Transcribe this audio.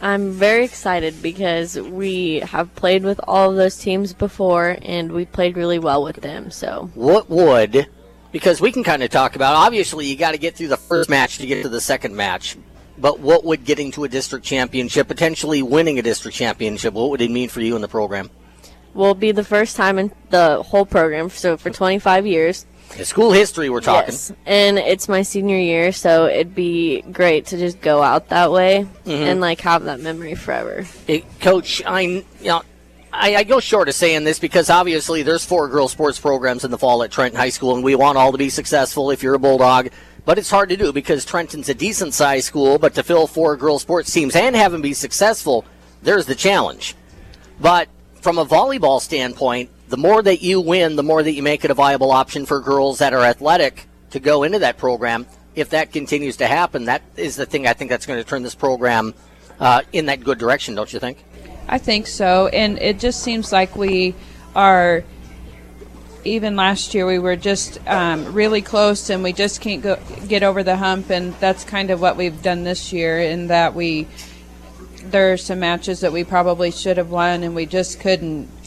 I'm very excited because we have played with all of those teams before, and we played really well with them. So, because we can kind of talk about, obviously you got to get through the first match to get to the second match, but what would getting to a district championship, potentially winning a district championship, what would it mean for you in the program? Will be the first time in the whole program, so for 25 years. School history we're talking. Yes, and it's my senior year, so it'd be great to just go out that way and like have that memory forever. Coach, I go short of saying this because obviously there's 4 girls sports programs in the fall at Trenton High School, and we want all to be successful if you're a Bulldog. But it's hard to do because Trenton's a decent-sized school, but to fill 4 girls sports teams and have them be successful, there's the challenge. But from a volleyball standpoint, the more that you win, the more that you make it a viable option for girls that are athletic to go into that program. If that continues to happen, that is the thing I think that's going to turn this program in that good direction, don't you think? I think so, and it just seems like we are, even last year we were just really close and we just can't get over the hump, and that's kind of what we've done this year in that there are some matches that we probably should have won and we just couldn't